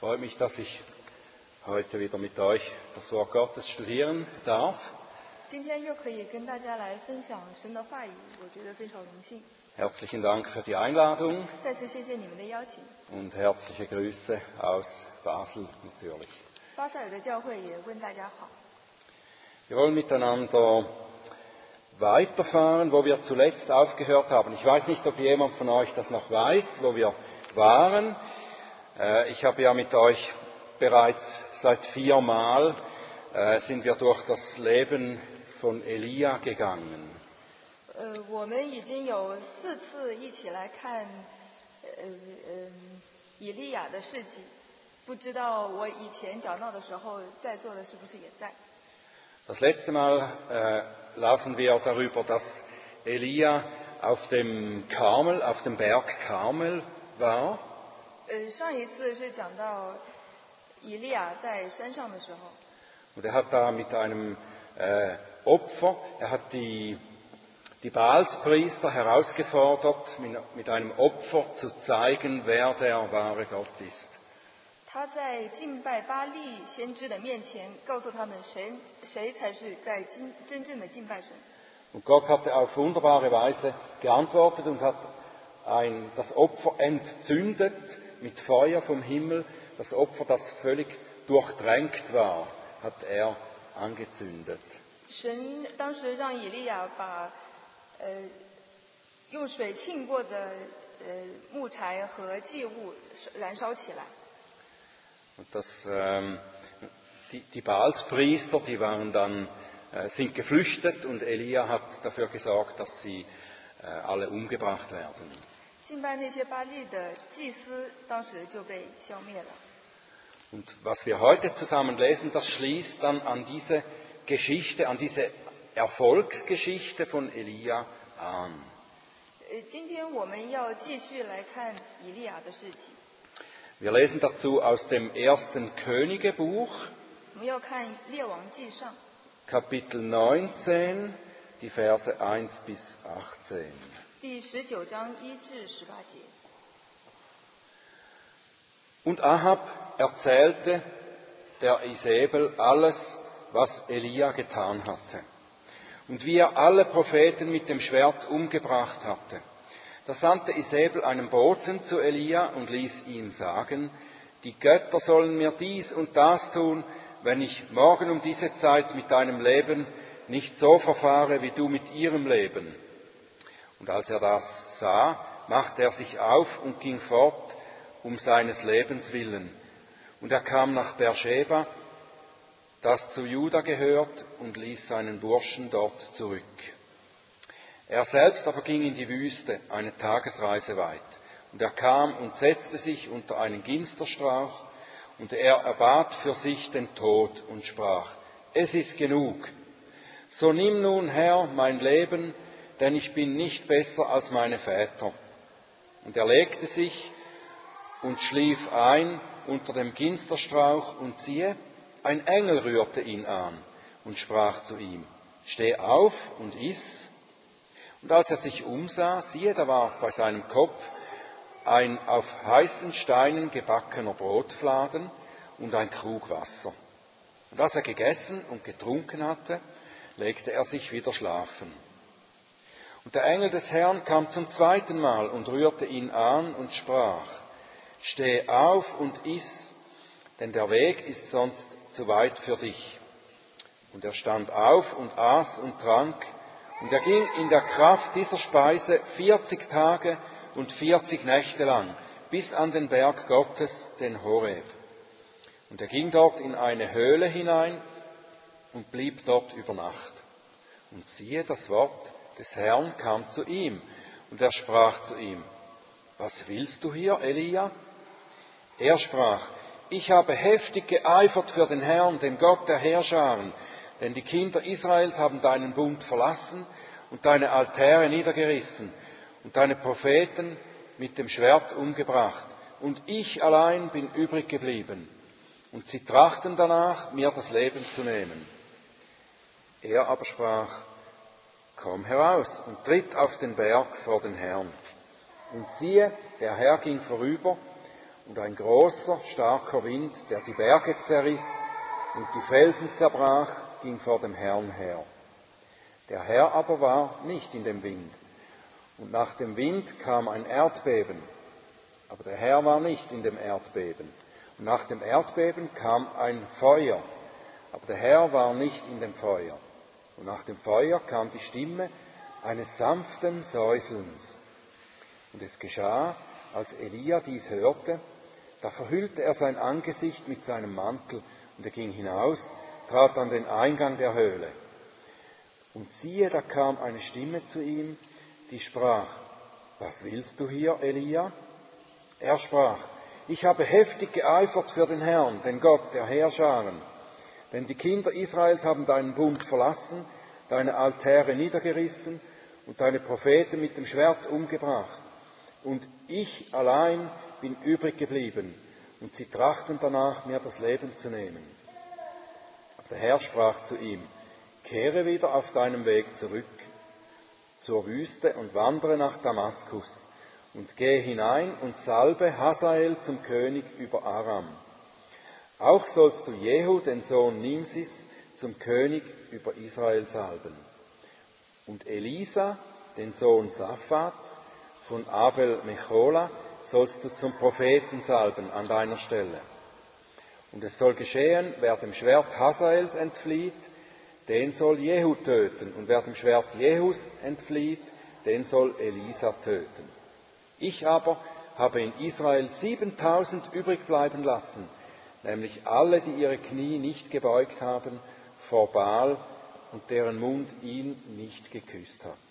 freut mich, dass ich heute wieder mit euch das Wort Gottes studieren darf. 今天又可以跟大家来分享神的话语，我觉得非常荣幸。 Herzlichen Dank für die Einladung 再次谢谢你们的邀请。 und herzliche Grüße aus Basel natürlich. 巴塞尔的教会也问大家好。 Wir wollen miteinander weiterfahren, wo wir zuletzt aufgehört haben. Ich weiß nicht, ob jemand von euch das noch weiß, wo wir waren. Ich habe ja mit euch bereits seit 4 Mal sind wir durch das Leben von Elia gegangen. 我们已经有4次一起来看以利亚的事迹，不知道我以前讲到的时候，在座的是不是也在？ Das letzte Mal lasen wir darüber, dass Elia auf dem Karmel, auf dem Berg Karmel war. 上一次是讲到以利亚在山上的时候。 Und er hat da mit einem Opfer, er hat die Baalspriester herausgefordert, mit einem Opfer zu zeigen, wer der wahre Gott ist. 他在敬拜巴力先知的面前，告诉他们谁才是在真正的敬拜神。 Und Gott hatte auf wunderbare Weise geantwortet und hat das Opfer entzündet mit Feuer vom Himmel. Das Opfer, das völlig durchtränkt war, hat er angezündet. 神当时让以利亚把用水浸过的木柴和祭物燃烧起来。 Und die Baalspriester, die waren dann, sind geflüchtet und Elia hat dafür gesorgt, dass sie alle umgebracht werden. 敬拜那些巴力的祭司当时就被消灭了。 Und was wir heute zusammen lesen, das schließt dann an diese Geschichte, an diese Erfolgsgeschichte von Elia an. 今天我们要继续来看以利亚的事迹。 Wir lesen dazu aus dem 1. Königebuch, 我们要看列王记上 Kapitel 19, die Verse 1 bis 18. 第19章1至18节。 Und Ahab erzählte der Isabel alles, was Elia getan hatte und wie er alle Propheten mit dem Schwert umgebracht hatte. Da sandte Isabel einen Boten zu Elia und ließ ihm sagen, die Götter sollen mir dies und das tun, wenn ich morgen um diese Zeit mit deinem Leben nicht so verfahre wie du mit ihrem Leben. Und als er das sah, machte er sich auf und ging fort um seines Lebens willen. Und er kam nach Beersheba, das zu Juda gehört, und ließ seinen Burschen dort zurück. Er selbst aber ging in die Wüste, eine Tagesreise weit. Und er kam und setzte sich unter einen Ginsterstrauch, und er erbat für sich den Tod und sprach, es ist genug. So nimm nun, Herr, mein Leben, denn ich bin nicht besser als meine Väter. Und er legte sich und schlief ein unter dem Ginsterstrauch, und siehe, ein Engel rührte ihn an und sprach zu ihm, steh auf und iss. Und als er sich umsah, siehe, da war bei seinem Kopf ein auf heißen Steinen gebackener Brotfladen und ein Krug Wasser. Und als er gegessen und getrunken hatte, legte er sich wieder schlafen. Und der Engel des Herrn kam zum 2. Mal und rührte ihn an und sprach, steh auf und iss, denn der Weg ist sonst zu weit für dich. Und er stand auf und aß und trank, und er ging in der Kraft dieser Speise 40 Tage und 40 Nächte lang, bis an den Berg Gottes, den Horeb. Und er ging dort in eine Höhle hinein und blieb dort über Nacht. Und siehe, das Wort des Herrn kam zu ihm, und er sprach zu ihm, was willst du hier, Elia? Er sprach, ich habe heftig geeifert für den Herrn, den Gott der Heerscharen, denn die Kinder Israels haben deinen Bund verlassen und deine Altäre niedergerissen und deine Propheten mit dem Schwert umgebracht. Und ich allein bin übrig geblieben. Und sie trachten danach, mir das Leben zu nehmen. Er aber sprach, komm heraus und tritt auf den Berg vor den Herrn. Und siehe, der Herr ging vorüber, und ein großer, starker Wind, der die Berge zerriss und die Felsen zerbrach, ging vor dem Herrn her. Der Herr aber war nicht in dem Wind. Und nach dem Wind kam ein Erdbeben, aber der Herr war nicht in dem Erdbeben. Und nach dem Erdbeben kam ein Feuer, aber der Herr war nicht in dem Feuer. Und nach dem Feuer kam die Stimme eines sanften Säuselns. Und es geschah, als Elia dies hörte, da verhüllte er sein Angesicht mit seinem Mantel und er ging hinaus, trat an den Eingang der Höhle. Und siehe, da kam eine Stimme zu ihm, die sprach: Was willst du hier, Elia? Er sprach: Ich habe heftig geeifert für den Herrn, den Gott der Heerscharen. Denn die Kinder Israels haben deinen Bund verlassen, deine Altäre niedergerissen und deine Propheten mit dem Schwert umgebracht. Und ich allein bin übrig geblieben, und sie trachten danach, mir das Leben zu nehmen. Aber der Herr sprach zu ihm: Kehre wieder auf deinem Weg zurück zur Wüste und wandere nach Damaskus und gehe hinein und salbe Hazael zum König über Aram. Auch sollst du Jehu, den Sohn Nimsis, zum König über Israel salben. Und Elisa, den Sohn Saphats, von Abel Mechola, sollst du zum Propheten salben an deiner Stelle. Und es soll geschehen, wer dem Schwert Hazaels entflieht, den soll Jehu töten. Und wer dem Schwert Jehus entflieht, den soll Elisa töten. Ich aber habe in Israel 7000 übrig bleiben lassen, nämlich alle, die ihre Knie nicht gebeugt haben vor Baal und deren Mund ihn nicht geküsst hat.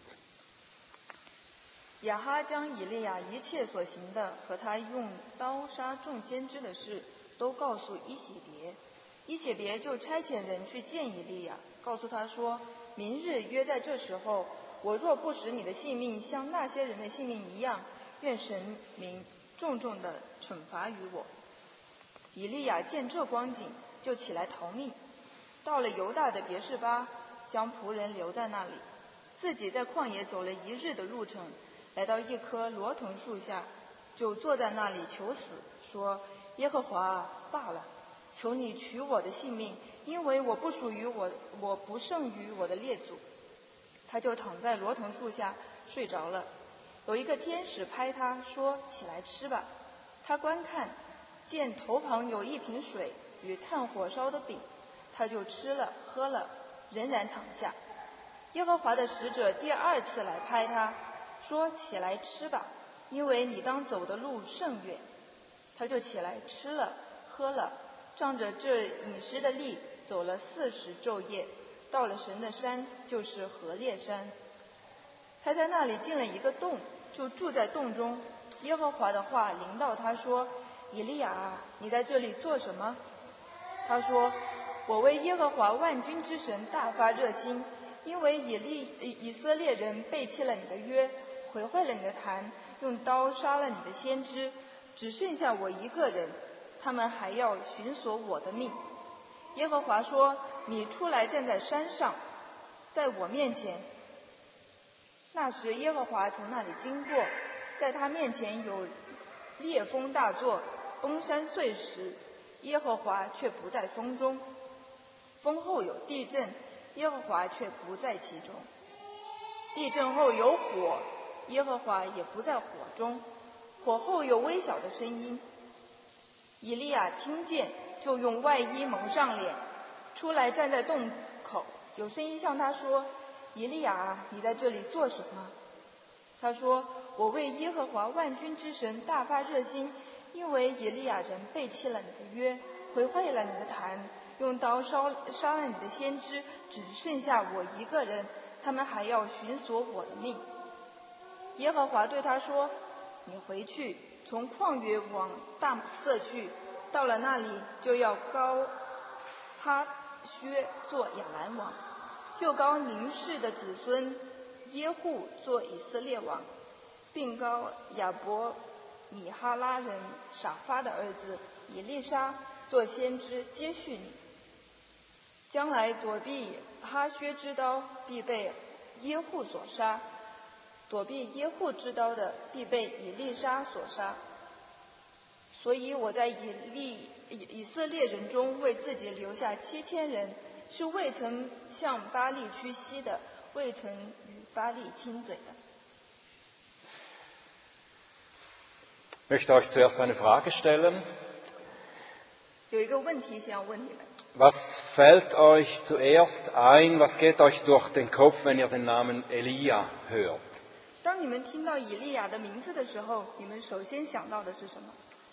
亚哈将以利亚一切所行的和他用刀杀众先知的事都告诉伊洗别，伊洗别就差遣人去见以利亚，告诉他说：明日约在这时候，我若不使你的性命像那些人的性命一样，愿神明重重的惩罚于我。以利亚见这光景，就起来逃命，到了犹大的别是巴，将仆人留在那里，自己在旷野走了一日的路程，来到一棵罗藤树下，就坐在那里求死，说：耶和华啊，罢了，求你取我的性命，因为我不属于我不胜于我的列祖。他就躺在罗藤树下睡着了。有一个天使拍他说：起来吃吧。他观看，见头旁有一瓶水与炭火烧的饼，他就吃了喝了，仍然躺下。耶和华的使者第二次来拍他说：起来吃吧，因为你当走的路甚远。他就起来吃了喝了，仗着这饮食的力，走了40昼夜，到了神的山，就是何烈山。他在那里进了一个洞，就住在洞中。耶和华的话临到他说：以利亚啊，你在这里做什么？他说：我为耶和华万军之神大发热心，因为以色列人背弃了你的约，毁坏了你的坛，用刀杀了你的先知，只剩下我一个人，他们还要寻索我的命。耶和华说：你出来站在山上，在我面前。那时耶和华从那里经过，在他面前有烈风大作，崩山碎石，耶和华却不在风中。风后有地震，耶和华却不在其中。地震后有火，耶和华也不在火中。火后有微小的声音。以利亚听见，就用外衣蒙上脸，出来站在洞口。有声音向他说：以利亚啊，你在这里做什么？他说：我为耶和华万军之神大发热心，因为以利亚人背弃了你的约，毁坏了你的坛，用刀杀了你的先知，只剩下我一个人，他们还要寻索我的命。耶和华对他说：你回去，从旷野往大马色去，到了那里就要膏哈薛做亚兰王，又膏宁氏的子孙耶户做以色列王，并膏亚伯米哈拉人撒发的儿子以利沙做先知接续你。将来躲避哈薛之刀，必被耶户所杀；躲避耶户之刀的，必被以利沙所杀。 所以我在以色列人中为自己留下7000人，是未曾向巴力屈膝的，未曾与巴力亲嘴的。 Ich möchte euch zuerst eine Frage stellen. 有一个问题想要问你们。 Was fällt euch zuerst ein, was geht euch durch den Kopf, wenn ihr den Namen Elia hört? 当你们听到以利亚的名字的时候，你们首先想到的是什么？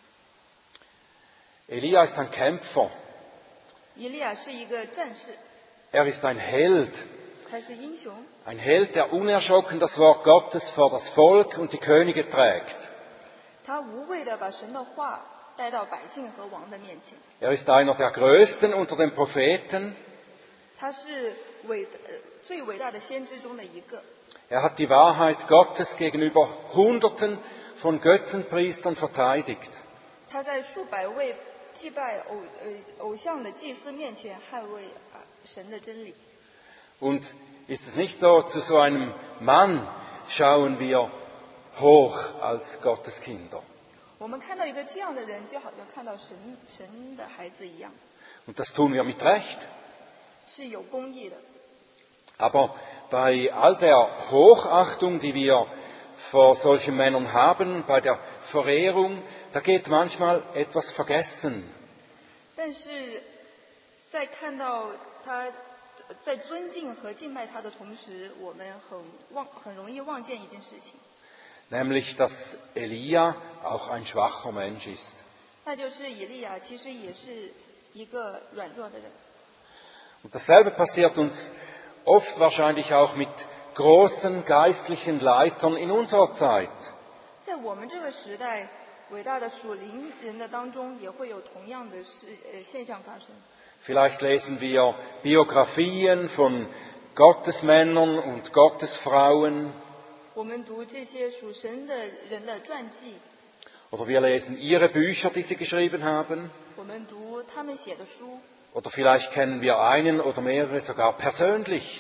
Elia ist ein Kämpfer. 以利亚是一个战士， ist ein Held. 他是英雄， Ein Held, der unerschrocken das Wort Gottes vor das Volk und die Könige trägt. 他无畏地把神的话带到百姓和王的面前。 ist einer der größten unter den Propheten. 他是最伟大的先知中的一个。 hat die Wahrheit Gottes gegenüber Hunderten von Götzenpriestern verteidigt. 他在数百位祭拜偶像的祭司面前捍卫神的真理。 Und ist es nicht so, zu so einem Mann schauen wir hoch als Gottes Kinder. 我们看到一个这样的人，就好像看到神的孩子一样。 Und das tun wir mit Recht. 是有公义的。 Aber bei all der Hochachtung, die wir vor solchen Männern haben, bei der Verehrung, da geht manchmal etwas vergessen. 但是在看到他在尊敬和敬拜他的同时，我们很容易忘见一件事情。 Nämlich, dass Elia auch ein schwacher Mensch ist. 那就是以利亚其实也是一个软弱的人。 Und dasselbe passiert uns oft wahrscheinlich auch mit großen geistlichen Leitern in unserer Zeit. 在我们这个时代，伟大的属灵人的当中，也会有同样的现象发生。 Vielleicht lesen wir Biografien von Gottesmännern und Gottesfrauen. 我们读这些属神的人的传记。 Oder wir lesen ihre Bücher, die sie geschrieben haben. 我们读他们写的书。 Oder vielleicht kennen wir einen oder mehrere sogar persönlich.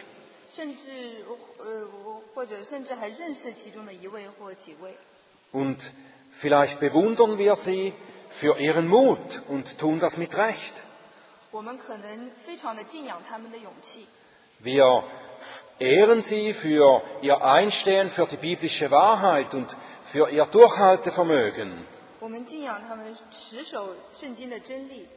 或者甚至还认识其中的一位或几位。 Und vielleicht bewundern wir sie für ihren Mut und tun das mit Recht. 我们可能非常的敬仰他们的勇气。 Wir ehren sie für ihr Einstehen für die biblische Wahrheit und für ihr Durchhaltevermögen. 我们敬仰他们持守圣经的真理。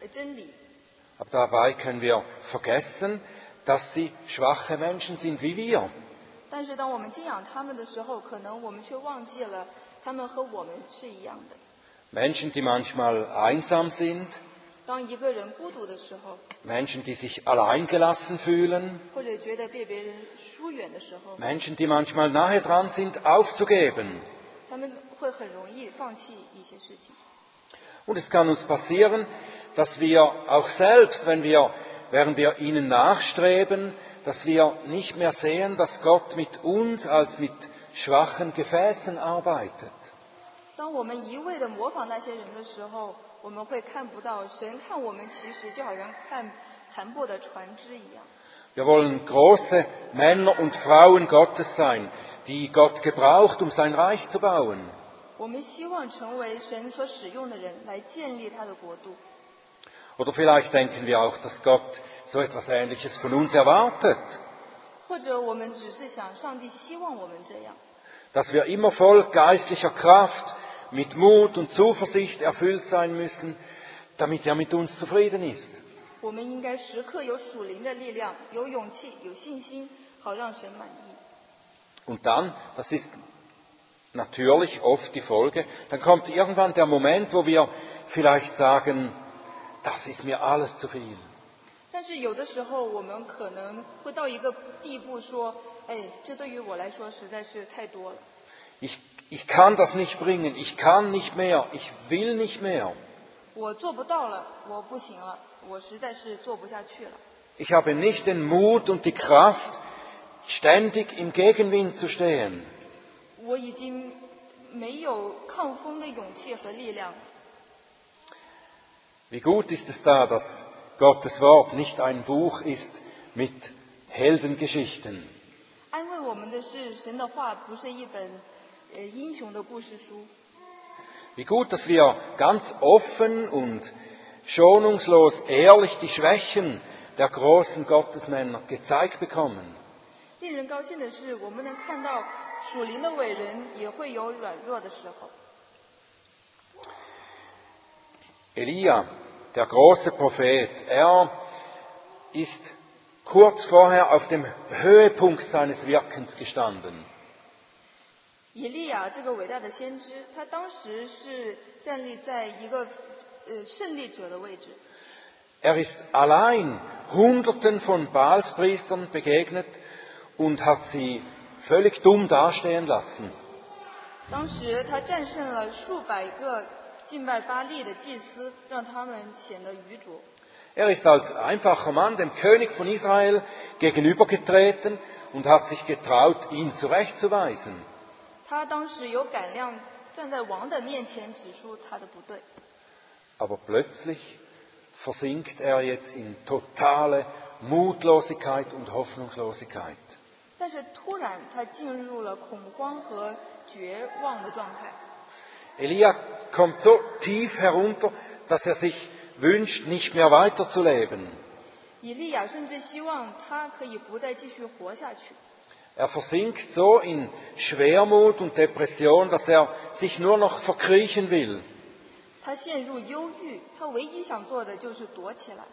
Aber dabei können wir vergessen, dass sie schwache Menschen sind wie wir. 但是当我们敬仰他们的时候，可能我们却忘记了他们和我们是一样的。 Menschen, die manchmal einsam sind. 当一个人孤独的时候， Menschen, die sich alleingelassen fühlen. 或者觉得被别人疏远的时候， Menschen, die manchmal nahe dran sind, aufzugeben. 他们会很容易放弃一些事情。 Und es kann uns passieren, dass wir auch selbst, während wir ihnen nachstreben, dass wir nicht mehr sehen, dass Gott mit uns als mit schwachen Gefäßen arbeitet. 当我们一味地模仿那些人的时候，我们会看不到神看我们其实就好像看残破的船只一样。 Wir wollen große Männer und Frauen Gottes sein, die Gott gebraucht, um sein Reich zu bauen. 我们希望成为神所使用的人，来建立他的国度。 Oder vielleicht denken wir auch, dass Gott so etwas Ähnliches von uns erwartet. 或者我们只是想上帝希望我们这样， Dass wir immer voll geistlicher Kraft, mit Mut und Zuversicht erfüllt sein müssen, damit er mit uns zufrieden ist. 我们应该时刻有属灵的力量，有勇气，有信心，好让神满意。 Und dann, das ist natürlich oft die Folge, dann kommt irgendwann der Moment, wo wir vielleicht sagen, das ist mir alles zu viel. 但是有的时候，我们可能会到一个地步，说：“哎，这对于我来说实在是太多了。 Ich kann das nicht bringen, ich kann nicht mehr, ich will nicht mehr. 我做不到了，我不行了，我实在是做不下去了。 Ich habe nicht den Mut und die Kraft, ständig im Gegenwind zu stehen. 我已经没有抗风的勇气和力量。 Wie gut ist es da, dass Gottes Wort nicht ein Buch ist mit Heldengeschichten. 安慰我们的是，神的话不是一本英雄的故事书。 Wie gut, dass wir ganz offen und schonungslos ehrlich die Schwächen der großen Gottesmänner gezeigt bekommen. 令人高兴的是，我们能看到属灵的伟人也会有软弱的时候。 Elia, der große Prophet, er ist kurz vorher auf dem Höhepunkt seines Wirkens gestanden. 以利亚这个伟大的先知，他当时是站立在一个胜利者的位置。 Er ist allein Hunderten von Baalspriestern begegnet und hat sie völlig dumm dastehen lassen. 当时他战胜了数百个敬拜巴力的祭司，让他们显得愚拙。 Er ist als einfacher Mann dem König von Israel gegenübergetreten und hat sich getraut, ihn zurechtzuweisen. 他当时有胆量站在王的面前指出他的不对。 Aber plötzlich versinkt er jetzt in totale Mutlosigkeit und Hoffnungslosigkeit. 但是突然他进入了恐慌和绝望的状态。 Elia kommt so tief herunter, dass er sich wünscht, nicht mehr weiterzuleben. 以利亚甚至希望他可以不再继续活下去。 Er versinkt so in Schwermut und Depression, dass er sich nur noch verkriechen will. 他陷入忧郁，他唯一想做的就是躲起来。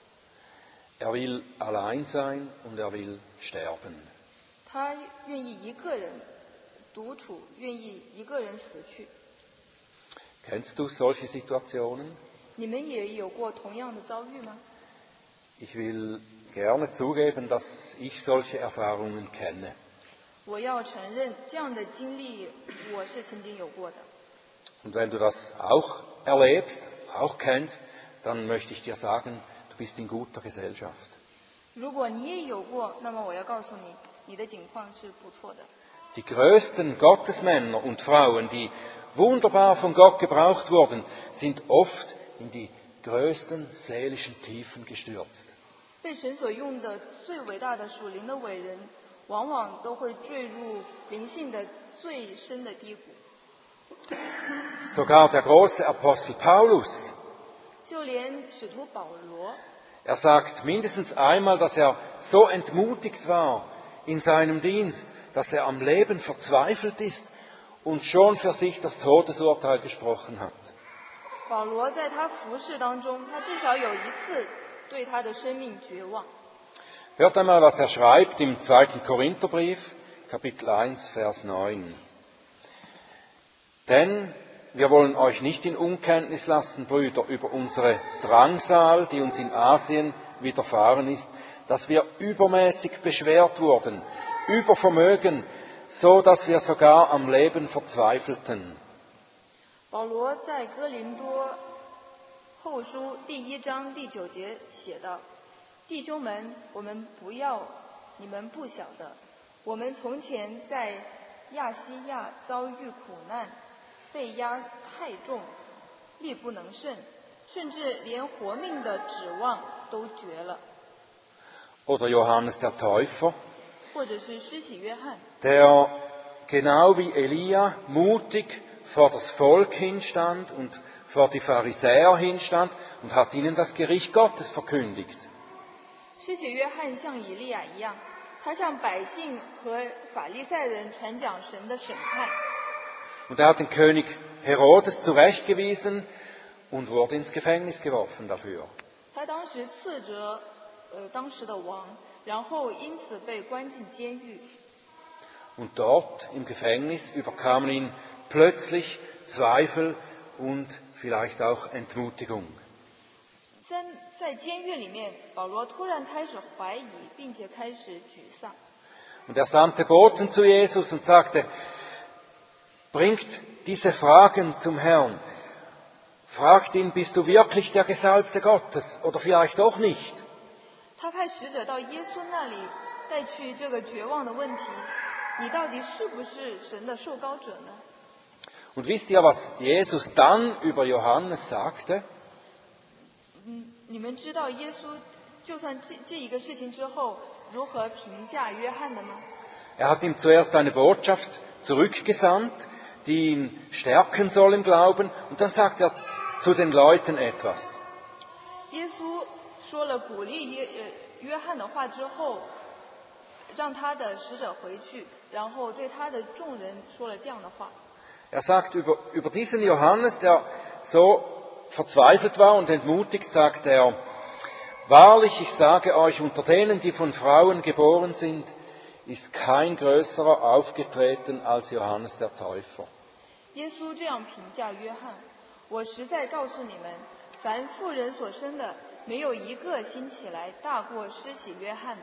Er will allein sein und er will sterben. 他愿意一个人独处，愿意一个人死去。 Kennst du solche Situationen? 你们也有过同样的遭遇吗？ Ich will gerne zugeben, dass ich solche Erfahrungen kenne. 我要承认，这样的经历我是曾经有过的。 Und wenn du das auch erlebst, auch kennst, dann möchte ich dir sagen, du bist in guter Gesellschaft. 如果你也有过，那么我要告诉你，你的境况是不错的。 Die größten Gottesmänner und Frauen, die wunderbar von Gott gebraucht wurden, sind oft in die größten seelischen Tiefen gestürzt. 被神所用的最伟大的属灵的伟人，往往都会坠入灵性的最深的低谷。 Sogar der große Apostel Paulus, 就连使徒保罗， er sagt mindestens einmal, dass er so entmutigt war in seinem Dienst, dass er am Leben verzweifelt ist und schon für sich das Todesurteil gesprochen hat. 保罗在他服侍当中，他至少有一次对他的生命绝望。 Hört einmal, was er schreibt im 2. Korintherbrief, Kapitel 1, Vers 9. Denn wir wollen euch nicht in Unkenntnis lassen, Brüder, über unsere Drangsal, die uns in Asien widerfahren ist, dass wir übermäßig beschwert wurden, über Vermögen, so dass wir sogar am Leben verzweifelten. 保罗在哥林多后书第1章第9节写道：“弟兄们，你们不晓得，我们从前在亚细亚遭遇苦难，被压太重，力不能胜，甚至连活命的指望都绝了。” Oder Johannes der Täufer, 或者是施洗约翰， der genau wie Elia mutig vor das Volk hinstand und vor die Pharisäer hinstand und hat ihnen das Gericht Gottes verkündigt. 施洗约翰像以利亚一样，他向百姓和法利赛人传讲神的审判。 Und er hat den König Herodes zurechtgewiesen und wurde ins Gefängnis geworfen dafür. 他当时斥责当时的王，然后因此被关进监狱。 Und dort im Gefängnis überkamen ihn plötzlich Zweifel und vielleicht auch Entmutigung. 在监狱里面，保罗突然开始怀疑，并且开始沮丧。 Und er sandte Boten zu Jesus und sagte, bringt diese Fragen zum Herrn. Fragt ihn, bist du wirklich der Gesalbte Gottes oder vielleicht doch nicht? 他派使者到耶稣那里，带去这个绝望的问题：你到底是不是神的受膏者呢？ Und wisst ihr, was Jesus dann über Johannes sagte? 你们知道耶稣就算这一个事情之后，如何评价约翰的吗？ Er hat ihm zuerst eine Botschaft zurückgesandt, die ihn stärken soll im Glauben. Und dann sagt er zu den Leuten etwas. 耶稣说了鼓励约翰的话之后，让他的使者回去，然后对他的众人说了这样的话。 Er sagt über diesen Johannes, der so verzweifelt war und entmutigt, sagt er, wahrlich, ich sage euch, unter denen, die von Frauen geboren sind, ist kein größerer aufgetreten als Johannes der Täufer. 耶稣这样评价约翰：我实在告诉你们，凡妇人所生的，没有一个兴起来大过施洗约翰的。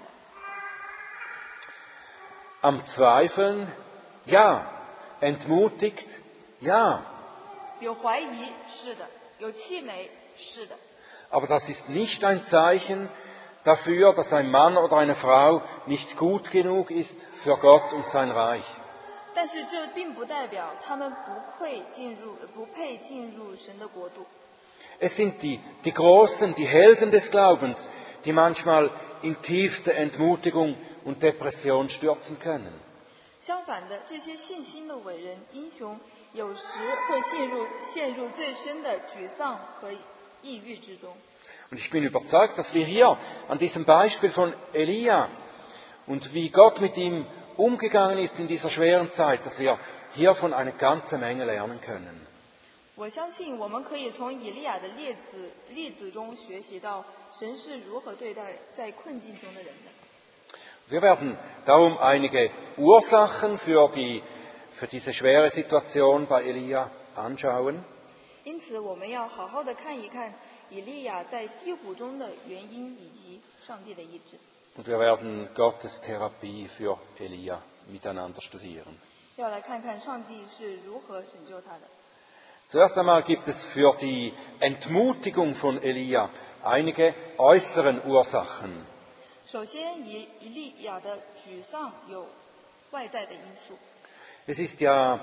Am Zweifeln, ja. Entmutigt, ja. 有怀疑，是的；有气馁，是的。 Aber das ist nicht ein Zeichen dafür, dass ein Mann oder eine Frau nicht gut genug ist für Gott und sein Reich. 但是这并不代表他们不配进入神的国度。 Es sind die Großen, die Helden des Glaubens, die manchmal in tiefste Entmutigung und Depression stürzen können. 相反的，这些信心的伟人、英雄，有时会陷入最深的沮丧和抑郁之中。 Und ich bin überzeugt, dass wir hier an diesem Beispiel von Elia und wie Gott mit ihm umgegangen ist in dieser schweren Zeit, dass wir hiervon eine ganze Menge lernen können. 我相信我们可以从以利亚的例子中学习到神是如何对待在困境中的人的。 Wir werden darum einige Ursachen für diese schwere Situation bei Elia anschauen. 因此，我们要好好的看一看以利亚在低谷中的原因以及上帝的医治。 Und wir werden Gottes Therapie für Elia miteinander studieren. 要来看看上帝是如何拯救他的。 Zuerst einmal gibt es für die Entmutigung von Elia einige äußeren Ursachen. 首先，以利亚的沮丧有外在的因素。 Es ist ja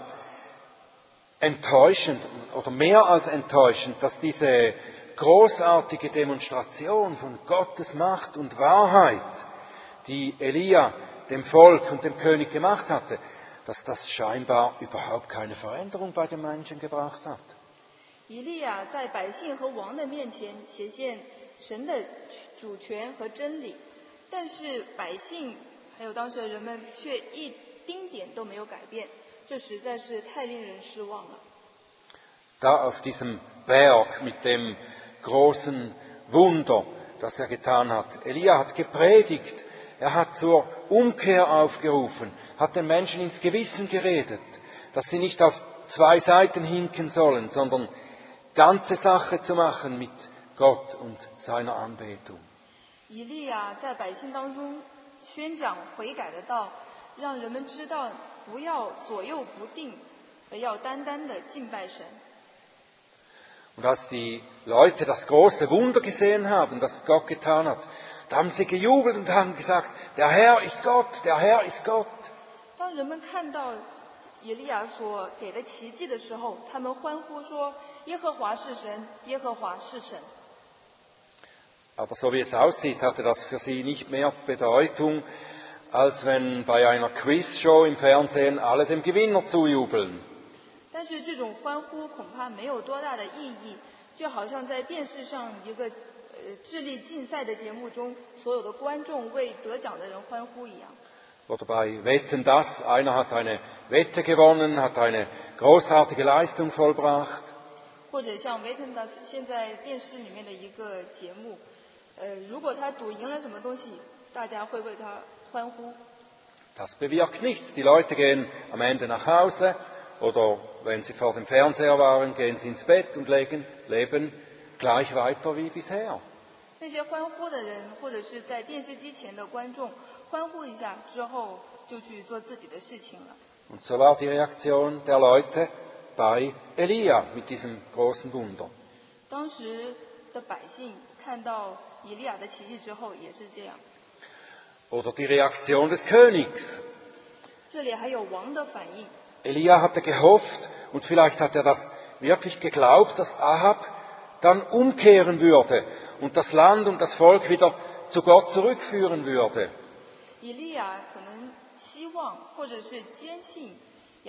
enttäuschend oder mehr als enttäuschend, dass diese großartige Demonstration von Gottes Macht und Wahrheit, die Elia dem Volk und dem König gemacht hatte, dass das scheinbar überhaupt keine Veränderung bei den Menschen gebracht hat. 以利亚在百姓和王的面前显现神的主权和真理，但是百姓还有当时的人们却一丁点都没有改变，这实在是太令人失望了。 Da auf diesem Berg mit dem großen Wunder, das er getan hat. Elia hat gepredigt, er hat zur Umkehr aufgerufen, hat den Menschen ins Gewissen geredet, dass sie nicht auf zwei Seiten hinken sollen, sondern ganze Sache zu machen mit Gott und seiner Anbetung. 以利亚在百姓当中宣讲悔改的道，让人们知道不要左右不定，而要单单的敬拜神。 Und als die Leute das große Wunder gesehen haben, das Gott getan hat, da haben sie gejubelt und haben gesagt, der Herr ist Gott, der Herr ist Gott. 当人们看到以利亚所给的奇迹的时候，他们欢呼说：“耶和华是神，耶和华是神。” Aber so wie es aussieht, hatte das für sie nicht mehr Bedeutung, als wenn bei einer Quizshow im Fernsehen alle dem Gewinner zujubeln. 但是这种欢呼恐怕没有多大的意义，就好像在电视上一个智力竞赛的节目中，所有的观众为得奖的人欢呼一样。 Oder bei Wetten, das einer hat eine Wette gewonnen, hat eine großartige Leistung vollbracht. 或者像 Wetten, das 现在电视里面的一个节目，如果他赌赢了什么东西，大家会为他欢呼。 Das bewirkt nichts. Die Leute gehen am Ende nach Hause oder wenn sie vor dem Fernseher waren, gehen sie ins Bett und leben gleich weiter wie bisher. 那些欢呼的人，或者是在电视机前的观众，欢呼一下之后，就去做自己的事情了。 Und so war die Reaktion der Leute bei Elia mit diesem großen Wunder. 当时的百姓看到以利亚的奇迹之后，也是这样。 Oder die Reaktion des Königs. 这里还有王的反应。 Elia hatte gehofft und vielleicht hat er das wirklich geglaubt, dass Ahab dann umkehren würde und das Land und das Volk wieder zu Gott zurückführen würde. 以利亚可能希望或者是坚信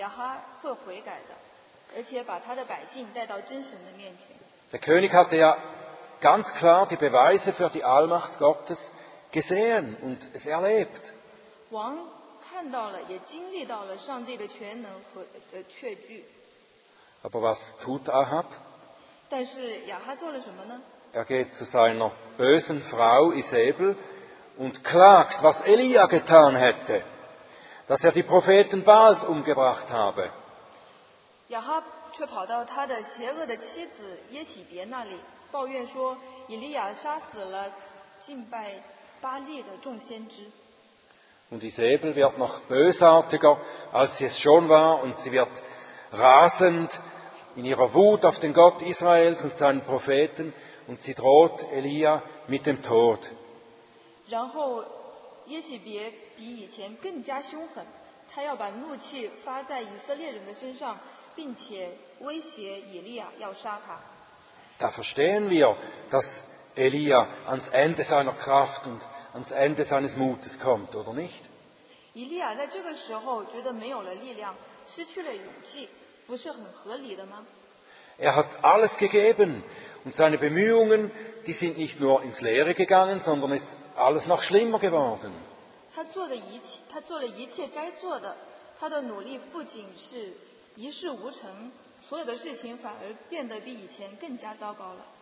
亚哈会悔改的，而且把他的百姓带到真神的面前。 Der König hatte ja ganz klar die Beweise für die Allmacht Gottes gesehen und es erlebt. 王看到了，也经历到了上帝的全能和确据。 Aber was tut Ahab? 但是亚哈做了什么呢？ Er geht zu seiner bösen Frau Isabel und klagt, was Elia getan hätte, dass er die Propheten Baals umgebracht habe. 亚哈却跑到他的邪恶的妻子耶洗别那里，抱怨说以利亚杀死了敬拜巴力的众先知。 Und Isabel wird noch bösartiger, als sie es schon war, und sie wird rasend in ihrer Wut auf den Gott Israels und seinen Propheten, und sie droht Elia mit dem Tod. 然后耶洗别比以前更加凶狠，他要把怒气发在以色列人的身上，并且威胁以利亚要杀他。 Da verstehen wir, dass Elia ans Ende seiner Kraft und ans Ende seines Mutes kommt, oder nicht? 以利亚在这个时候觉得没有了力量，失去了勇气，不是很合理的吗？ Er hat alles gegeben und seine Bemühungen, die sind nicht nur ins Leere gegangen, sondern ist alles noch schlimmer geworden. 他做了一切该做的，他的努力不仅是一事无成，所有的事情反而变得比以前更加糟糕了。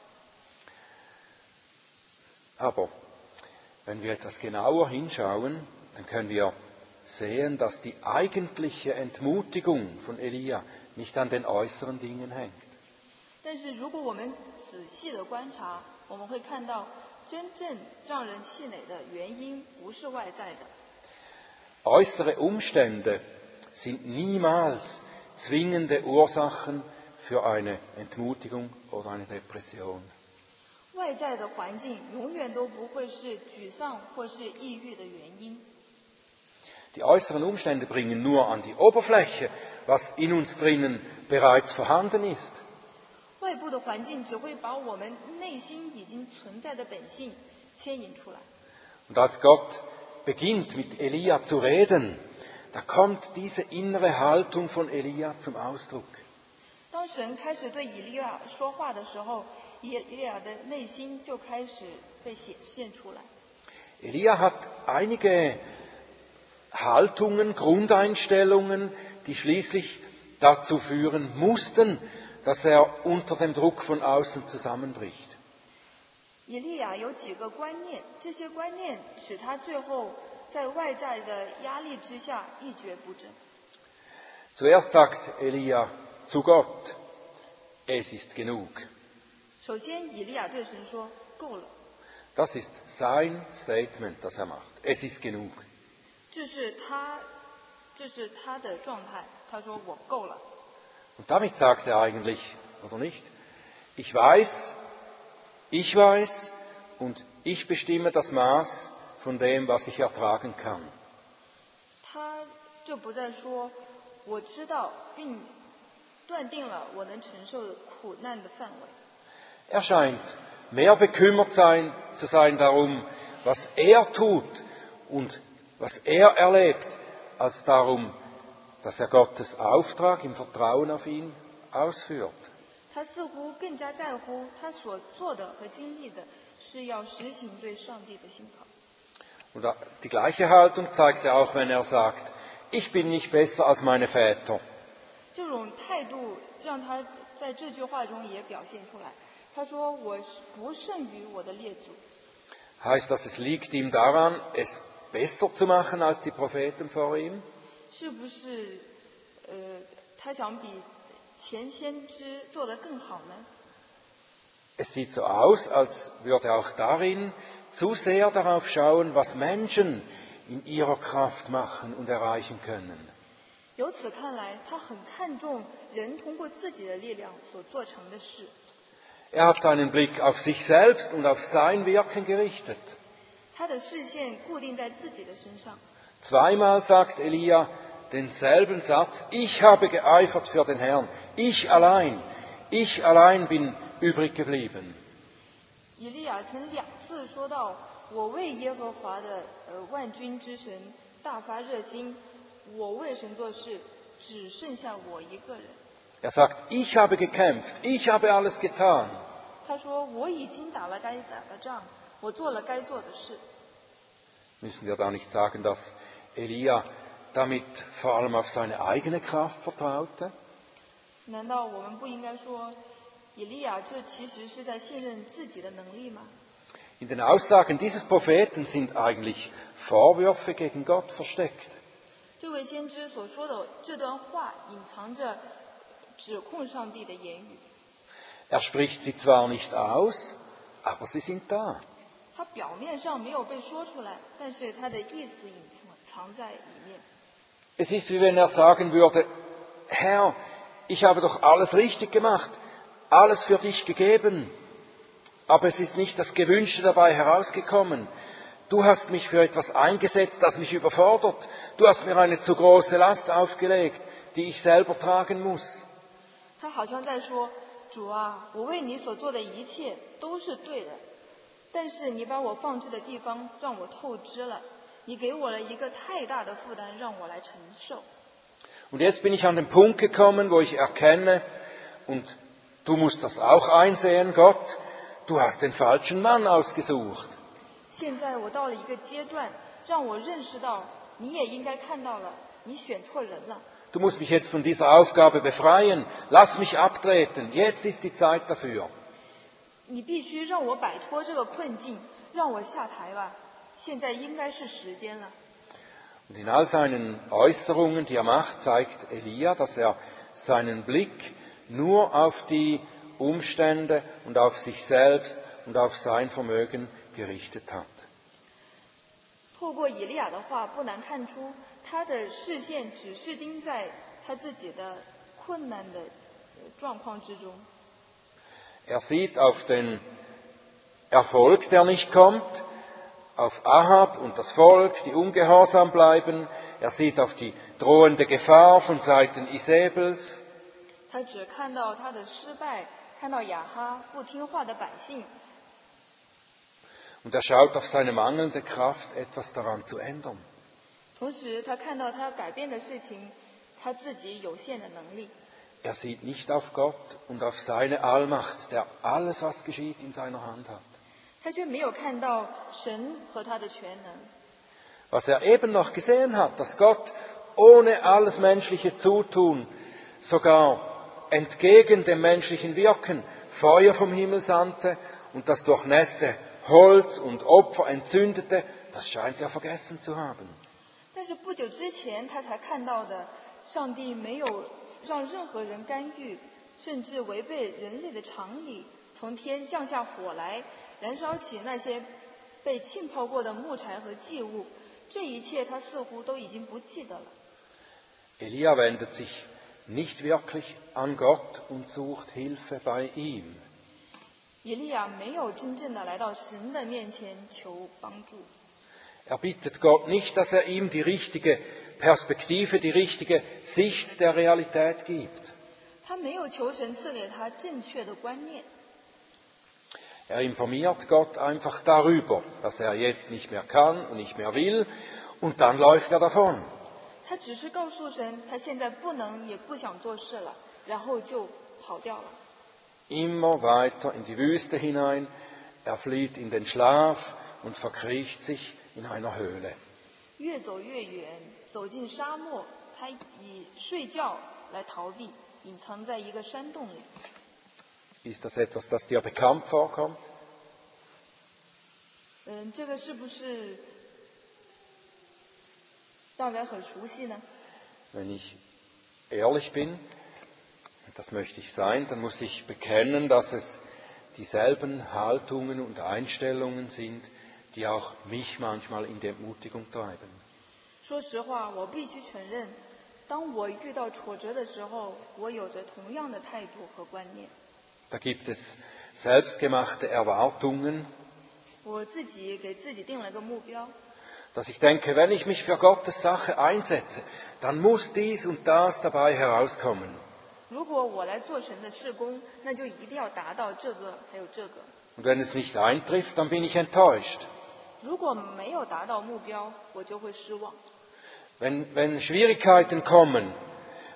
Aber wenn wir etwas genauer hinschauen, dann können wir sehen, dass die eigentliche Entmutigung von Elia nicht an den äußeren Dingen hängt. 但是如果我们仔细的观察，我们会看到，真正让人气馁的原因不是外在的。 Äußere Umstände sind niemals zwingende Ursachen für eine Entmutigung oder eine Depression. 外在的环境永远都不会是沮丧或是抑郁的原因。 Die äußeren Umstände bringen nur an die Oberfläche, was in uns drinnen bereits vorhanden ist. 外部的环境只会把我们内心已经存在的本性牵引出来。 Und als Gott beginnt mit Elia zu reden, da kommt diese innere Haltung von Elia zum Ausdruck. 当神开始对以利亚说话的时候，以利亚的内心就开始被显现出来。 Elia hat einige Haltungen, Grundeinstellungen, die schließlich dazu führen mussten, dass er unter dem Druck von außen zusammenbricht. 以利亚有几个观念，这些观念使他最后在外在的压力之下一蹶不振。 Zuerst sagt Elia zu Gott, es ist genug. 首先，以利亚对神说：“够了。” Das ist sein Statement, das er macht. Es ist genug. 这是他的状态。他说：“我够了。” Und damit sagt er eigentlich, oder nicht? Ich weiß und ich bestimme das Maß von dem, was ich ertragen kann. 他就不再说“我知道”，并断定了我能承受苦难的范围。 Er scheint mehr bekümmert zu sein darum, was er tut und was er erlebt, als darum, dass er Gottes Auftrag im Vertrauen auf ihn ausführt. 他似乎更加在乎他所做的和经历的是要实行对上帝的信靠。 Und die gleiche Haltung zeigt er auch, wenn er sagt, ich bin nicht besser als meine Väter. 这种态度让他在这句话中也表现出来。他说：“我不胜于我的列祖。” Heißt das, es liegt ihm daran, es besser zu machen als die Propheten vor ihm? 是不是他想比前先知做得更好呢？ Es sieht so aus, als würde auch darin zu sehr darauf schauen, was Menschen in ihrer Kraft machen und erreichen können. 由此看来，他很看重人通过自己的力量所做成的事。 Er hat seinen Blick auf sich selbst und auf sein Wirken gerichtet. 他的视线固定在自己的身上。 Zweimal sagt Elia denselben Satz, ich habe geeifert für den Herrn, ich allein bin übrig geblieben. 以利亚曾2次说到：“我为耶和华的万军之神大发热心，我为神做事， 只剩下我一个人。 Er sagt, ich habe gekämpft, ich habe alles getan. 他说：“我已经打了该打的仗，我做了该做的事。” Müssen wir da nicht sagen, dass Elia damit vor allem auf seine eigene Kraft vertraute? 难道我们不应该说，以利亚这其实是在信任自己的能力吗？ In den Aussagen dieses Propheten sind eigentlich Vorwürfe gegen Gott versteckt. 这位先知所说的这段话，隐藏着指控上帝的言语。 Er spricht sie zwar nicht aus, aber sie sind da. 他表面上没有被说出来，但是他的意思隐藏在里面。 Es ist wie wenn er sagen würde, Herr, ich habe doch alles richtig gemacht, alles für dich gegeben, aber es ist nicht das Gewünschte dabei herausgekommen. Du hast mich für etwas eingesetzt, das mich überfordert. Du hast mir eine zu große Last aufgelegt, die ich selber tragen muss. 他好像在说：“主啊，我为你所做的一切都是对的，但是你把我放置的地方让我透支了，你给我了一个太大的负担让我来承受。” Und jetzt bin ich an den Punkt gekommen, wo ich erkenne, und du musst das auch einsehen, Gott, du hast den falschen Mann ausgesucht. 现在我到了一个阶段，让我认识到，你也应该看到了，你选错人了。 Du musst mich jetzt von dieser Aufgabe befreien. Lass mich abtreten. Jetzt ist die Zeit dafür. 你必须让我摆脱这个困境，让我下台吧。现在应该是时间了。 Und in all seinen Äußerungen, die er macht, zeigt Elia, dass er seinen Blick nur auf die Umstände und auf sich selbst und auf sein Vermögen gerichtet hat. 透过以利亚的话，不难看出他的视线只是盯在他自己的困难的状况之中。 Er sieht auf den Erfolg, der nicht kommt, auf Ahab und das Volk, die ungehorsam bleiben. Er sieht auf die drohende Gefahr von Seiten Isabels. 他只看到他的失败，看到亚哈不听话的百姓。 Und er schaut auf seine mangelnde Kraft, etwas daran zu ändern. 同时，他看到他改变的事情，他自己有限的能力。 Er sieht nicht auf Gott und auf seine Allmacht, der alles, was geschieht, in seiner Hand hat. 他却没有看到神和他的全能。 Was er eben noch gesehen hat, dass Gott ohne alles menschliche Zutun, sogar entgegen dem menschlichen Wirken, Feuer vom Himmel sandte und das durchnässte Holz und Opfer entzündete, das scheint er vergessen zu haben. 但是不久之前，他才看到的，上帝没有让任何人干预，甚至违背人类的常理，从天降下火来，燃烧起那些被浸泡过的木柴和祭物。这一切，他似乎都已经不记得了。 Elia wendet sich nicht wirklich an Gott und sucht Hilfe bei ihm. 以利亚没有真正的来到神的面前求帮助。 Er bittet Gott nicht, dass er ihm die richtige Perspektive, die richtige Sicht der Realität gibt. 他没有求神赐给他正确的观念， Er informiert Gott einfach darüber, dass er jetzt nicht mehr kann und nicht mehr will, und dann läuft er davon. 他只是告诉神他现在不能也不想做事了，然后就跑掉了。 Immer weiter in die Wüste hinein, er flieht in den Schlaf und verkriecht sich in einer Höhle. 越走越远，走进沙漠，他以睡觉来逃避，隐藏在一个山洞里。 Ist das etwas, das dir bekannt vorkommt? 这个是不是让人很熟悉呢？ Wenn ich ehrlich bin, das möchte ich sein, dann muss ich bekennen, dass es dieselben Haltungen und Einstellungen sind, die auch mich manchmal in die Entmutigung treiben. 说实话，我必须承认，当我遇到挫折的时候，我有着同样的态度和观念。 Da gibt es selbstgemachte Erwartungen, 我自己给自己定了个目标， dass ich denke, wenn ich mich für Gottes Sache einsetze, dann muss dies und das dabei herauskommen. 如果我来做神的事工，那就一定要达到这个还有这个。 Und wenn es nicht eintrifft, dann bin ich enttäuscht. 如果没有达到目标，我就会失望。 Wenn Schwierigkeiten kommen,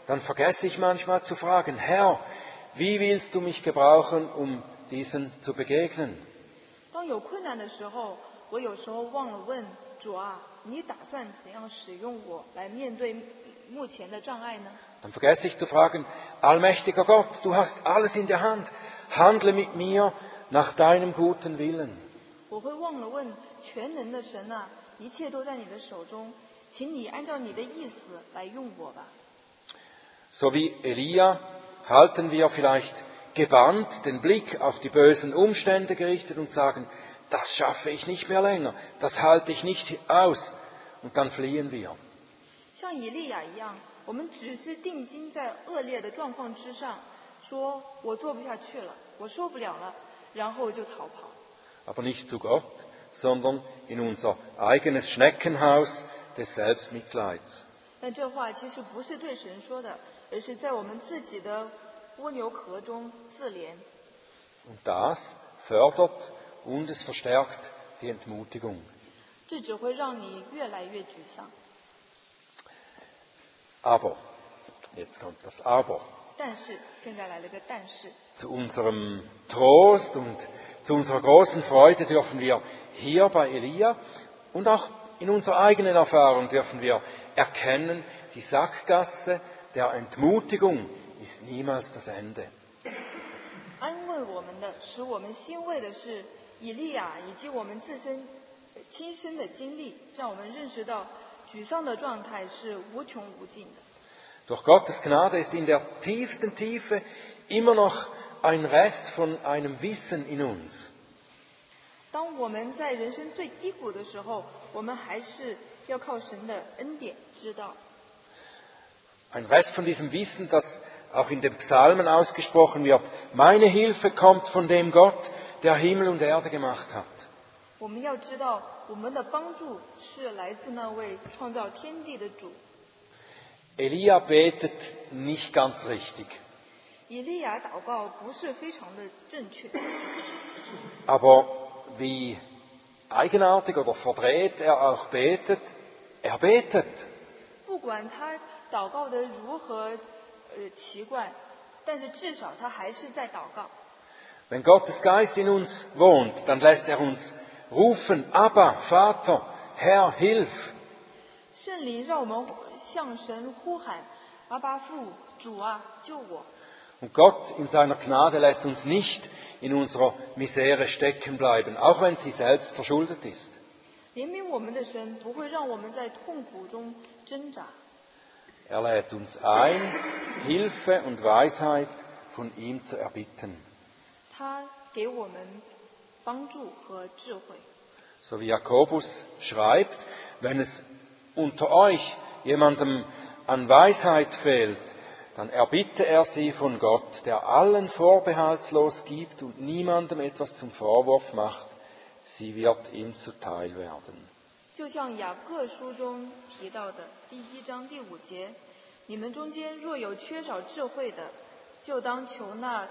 dann vergesse ich manchmal zu fragen, Herr, wie willst du mich gebrauchen, um diesen zu begegnen? 当有困难的时候，我有时候忘了问主啊，你打算怎样使用我来面对目前的障碍呢？ Dann vergesse ich zu fragen, allmächtiger Gott, du hast alles in der Hand, handle mit mir nach deinem guten Willen. 我会忘了问全能的神啊，一切都在你的手中，请你按照你的意思来用我吧。 So wie Elia halten wir vielleicht gebannt den Blick auf die bösen Umstände gerichtet und sagen, das schaffe ich nicht mehr länger, das halte ich nicht aus, und dann fliehen wir. 像以利亚一样，我们只是定睛在恶劣的状况之上，说我做不下去了，我受不了了，然后就逃跑。 Aber nicht zu Gott, sondern in unser eigenes Schneckenhaus des Selbstmitleids. 但这话其实不是对神说的，而是在我们自己的蜗牛壳中自怜。 Und das fördert und es verstärkt die Entmutigung. 这只会让你越来越沮丧。 Aber, jetzt kommt das Aber, 但是，现在来了个但是， zu unserem Trost und zu unserer großen Freude dürfen wir hier bei Elia und auch in unserer eigenen Erfahrung dürfen wir erkennen, die Sackgasse der Entmutigung ist niemals das Ende. 安慰我们的、使我们欣慰的是，以利亚以及我们自身亲身的经历，让我们认识到沮丧的状态是无穷无尽的。 Durch Gottes Gnade ist in der tiefsten Tiefe immer noch ein Rest von einem Wissen in uns. 当我们在人生最低谷的时候，我们还是要靠神的恩典知道。 Ein Rest von diesem Wissen, das auch in den Psalmen ausgesprochen wird. Meine Hilfe kommt von dem Gott, der Himmel und Erde gemacht hat. 我们要知道，我们的帮助是来自那位创造天地的主。 Elia betet nicht ganz richtig. 以利亚祷告不是非常的正确， Aber wie eigenartig oder verdreht er auch betet, er betet. 不管他祷告的如何奇怪，但是至少他还是在祷告。 Wenn Gottes Geist in uns wohnt, dann lässt er uns rufen, Abba, Vater, Herr, hilf. 圣灵让我们向神呼喊：“阿巴父，主啊，救我！” Und Gott in seiner Gnade lässt uns nicht in unserer Misere stecken bleiben, auch wenn sie selbst verschuldet ist. 怜悯我们的神不会让我们在痛苦中挣扎， Er lädt uns ein, Hilfe und Weisheit von ihm zu erbitten. 他给我们帮助和智慧。 So wie Jakobus schreibt, wenn es unter euch jemandem an Weisheit fehlt, dann erbitte er sie von Gott, der allen vorbehaltslos gibt und niemandem etwas zum Vorwurf macht. Sie wird ihm zuteil werden. 就像雅各书中提到的第1章第5节，你们中间若有缺少智慧的，就当求那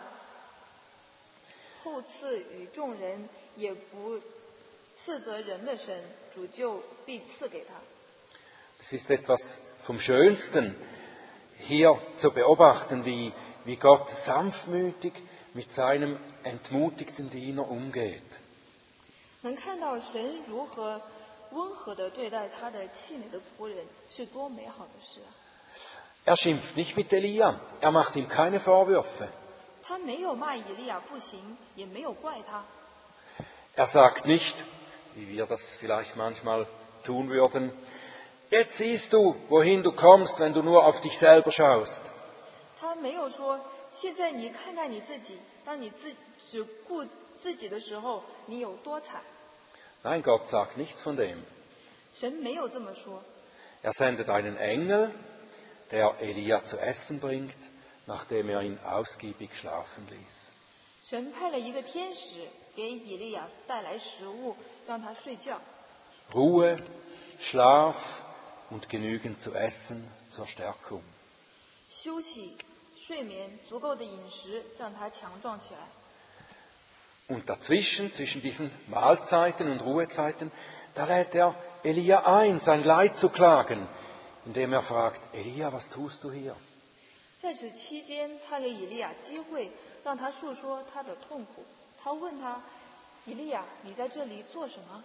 厚赐与众人，也不斥责人的神，主就必赐给他。 Es ist etwas vom Schönsten, hier zu beobachten, wie Gott sanftmütig mit seinem entmutigten Diener umgeht. 能看到神如何温和地对待他的气馁的仆人，是多美好的事啊！ Er schimpft nicht mit Elia, er macht ihm keine Vorwürfe. 他没有骂以利亚不行，也没有怪他。 Er sagt nicht, wie wir das vielleicht manchmal tun würden, jetzt siehst du, wohin du kommst, wenn du nur auf dich selber schaust. 他没有说，现在你看看你自己，当你只顾自己的时候，你有多惨。 Nein, Gott sagt nichts von dem. 神没有这么说， Er sendet einen Engel, der Elia zu essen bringt, nachdem er ihn ausgiebig schlafen ließ. 神派了一个天使给以利亚带来食物，让他睡觉。 Ruhe, Schlaf und genügend zu essen zur Stärkung. 休息、睡眠、足够的饮食，让他强壮起来。 Und dazwischen, zwischen diesen Mahlzeiten und Ruhezeiten, da lädt er Elia ein, sein Leid zu klagen, indem er fragt, Elia, was tust du hier? 在此期间，他给以利亚机会，让他述说他的痛苦。他问他：“以利亚，你在这里做什么？”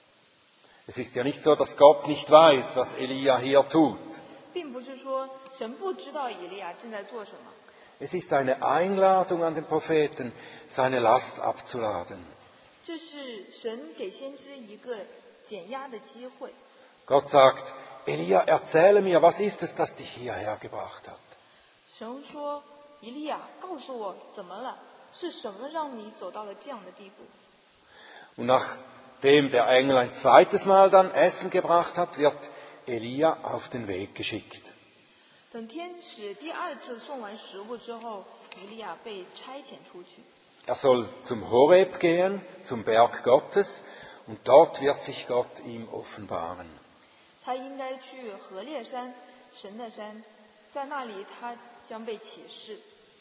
Es ist ja nicht so, dass Gott nicht weiß, was Elia hier tut. 并不是说神不知道以利亚正在做什么， Es ist eine Einladung an den Propheten, seine Last abzuladen. 这是神给先知一个减压的机会。 Gott sagt, Elia, erzähle mir, was ist es, das dich hierher gebracht hat? 神说：“以利亚，告诉我怎么了？是什么让你走到了这样的地步？” Und nachdem der Engel ein zweites Mal dann Essen gebracht hat, wird Elia auf den Weg geschickt. 等天使第二次送完食物之后，以利亚被差遣出去。 Er soll zum Horeb gehen, zum Berg Gottes, und dort wird sich Gott ihm offenbaren. 他应该去何烈山，神的山，在那里他将被启示。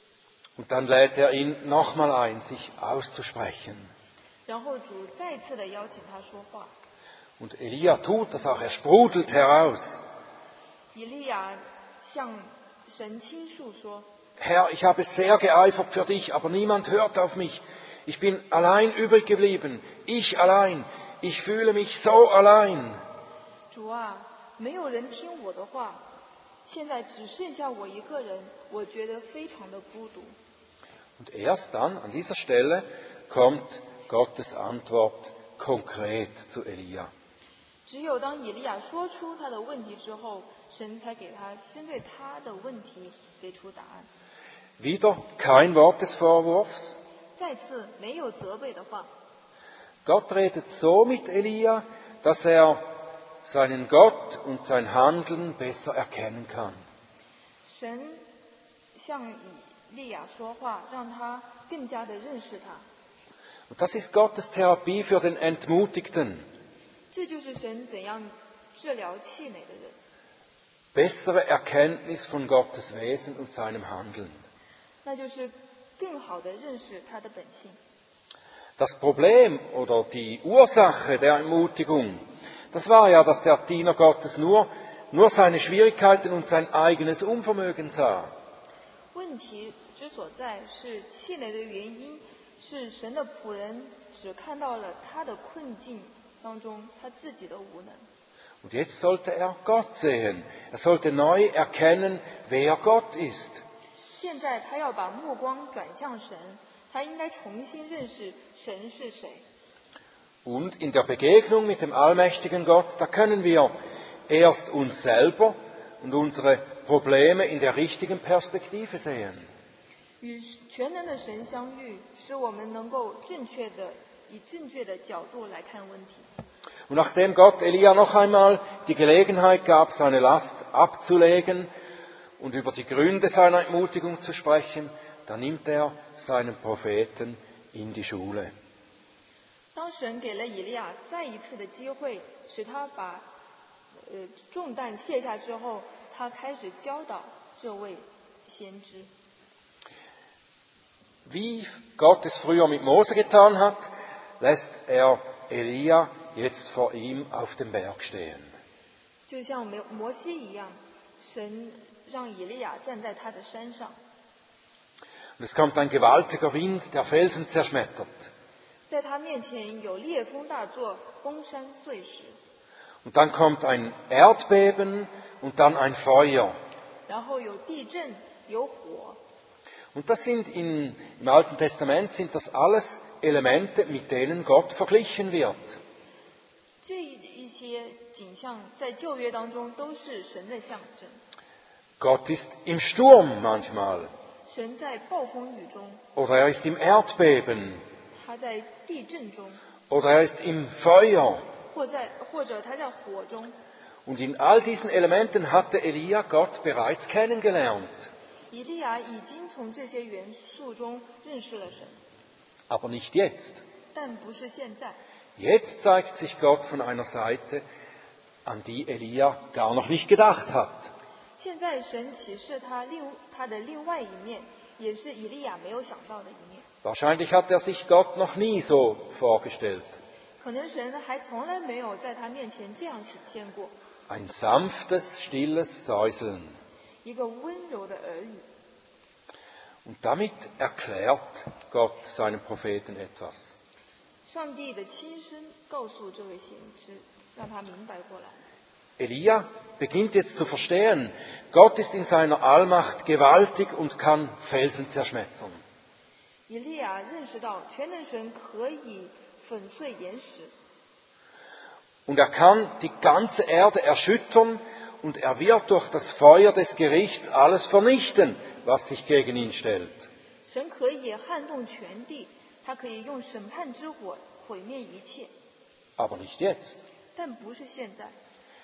Und dann lädt er ihn nochmal ein, sich auszusprechen. 然后主再次的邀请他说话。 Und Elia tut das auch, er sprudelt heraus. 以利亚向神倾诉说：“ Herr, ich habe sehr geeifert für dich, aber niemand hört auf mich. Ich bin allein übrig geblieben. Ich allein. Ich fühle mich so allein. 主啊，没有人听我的话，现在只剩下我一个人，我觉得非常的孤独。” Und erst dann, an dieser Stelle, kommt Gottes Antwort konkret zu Elia. 只有当以利亚说出他的问题之后，神才给他针对他的问题给出答案。 Wieder kein Wort des Vorwurfs. 再次没有责备的话， Gott redet so mit Elia, dass er seinen Gott und sein Handeln besser erkennen kann. 神向以利亚说话，让他更加的认识他。 Und das ist Gottes Therapie für den Entmutigten. 这就是神怎样治疗气馁的人。 Bessere Erkenntnis von Gottes Wesen und seinem Handeln. 那就是更好的认识他的本性。 Das Problem oder die Ursache der Entmutigung, das war ja, dass der Diener Gottes nur seine Schwierigkeiten und sein eigenes Unvermögen sah. 问题之所在是气馁的原因，是神的仆人只看到了他的困境当中他自己的无能。 Und jetzt sollte er Gott sehen. Er sollte neu erkennen, wer Gott ist. 现在他要把目光转向神，他应该重新认识神是谁。 Und in der Begegnung mit dem allmächtigen Gott, da können wir erst uns selber und unsere Probleme in der richtigen Perspektive sehen. 与全能的神相遇，使我们能够以正确的角度来看问题。 Und nachdem Gott Elia noch einmal die Gelegenheit gab, seine Last abzulegen und über die Gründe seiner Entmutigung zu sprechen, da nimmt er seinen Propheten in die Schule. 当神给了以利亚再一次的机会，使他把重担卸下之后，他开始教导这位先知。 Wie Gott es früher mit Mose getan hat, lässt er Elia jetzt vor ihm auf dem Berg stehen. 就像摩西一样，神让以利亚站在他的山上。 Und es kommt ein gewaltiger Wind, der Felsen zerschmettert. 在他面前有烈风大作，崩山碎石。 Und dann kommt ein Erdbeben und dann ein Feuer. 然后有地震，有火。 Und das sind im Alten Testament sind das alles Elemente, mit denen Gott verglichen wird. 这一些景象在旧约当中都是神的象征。 Gott ist im Sturm manchmal. 神在暴风雨中， Oder er ist im Erdbeben. 他在地震中， Oder er ist im Feuer. 或者他在火中。 Und in all diesen Elementen hatte Elia Gott bereits kennengelernt. 以利亚已经从这些元素中认识了神， Aber nicht jetzt. 但不是现在。 Jetzt zeigt sich Gott von einer Seite, an die Elia gar noch nicht gedacht hat. 现在神启示他的另外一面，也是以利亚没有想到的一面。 Wahrscheinlich hat er sich Gott noch nie so vorgestellt. 可能神还从来没有在他面前这样显现过， Ein sanftes, stilles Säuseln. 一个温柔的耳语。 Und damit erklärt Gott seinem Propheten etwas. 上帝的亲身告诉这位先知，让他明白过来。 Elia beginnt jetzt zu verstehen, Gott ist in seiner Allmacht gewaltig und kann Felsen zerschmettern. 以利亚认识到全能神可以粉碎岩石， Und er kann die ganze Erde erschüttern und er wird durch das Feuer des Gerichts alles vernichten, was sich gegen ihn stellt. 神可以撼动全地，他可以用审判之火毁灭一切， Aber nicht jetzt. 但不是现在。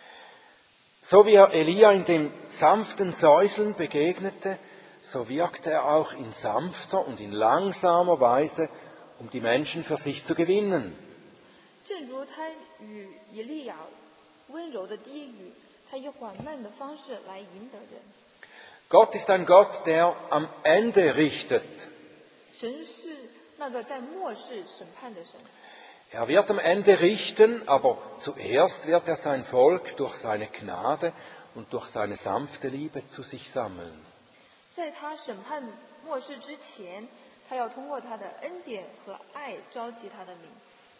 So wie er Elia in dem sanften Säuseln begegnete, so wirkte er auch in sanfter und in langsamer Weise, um die Menschen für sich zu gewinnen. 正如他与以利亚温柔的低语，他以缓慢的方式来赢得人。 Gott ist ein Gott, der am Ende richtet. 神是那个在末世审判的神， Er wird am Ende richten, aber zuerst wird er sein Volk durch seine Gnade und durch seine sanfte Liebe zu sich sammeln. 在他审判末世之前，他要通过他的恩典和爱召集他的民。